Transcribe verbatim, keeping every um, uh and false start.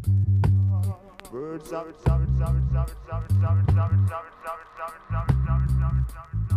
Birds of it, of it, of it, of it, of it, of it, of it, of it, of it, of it, of it, of it, of it, of it, of it.